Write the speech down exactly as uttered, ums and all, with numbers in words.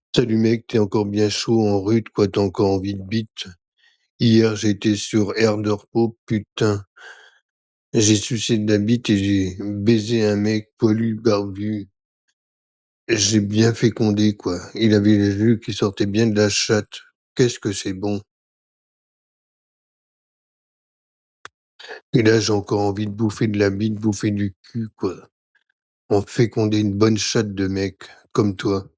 Salut mec, t'es encore bien chaud en rude, quoi, t'as encore envie de bite. Hier, j'étais sur aire de repos, putain. J'ai sucé de la bite et j'ai baisé un mec poilu, barbu. J'ai bien fécondé, quoi. Il avait les jus qui sortaient bien de la chatte. Qu'est-ce que c'est bon. Et là, j'ai encore envie de bouffer de la bite, bouffer du cul, quoi. On fécondait une bonne chatte de mec, comme toi.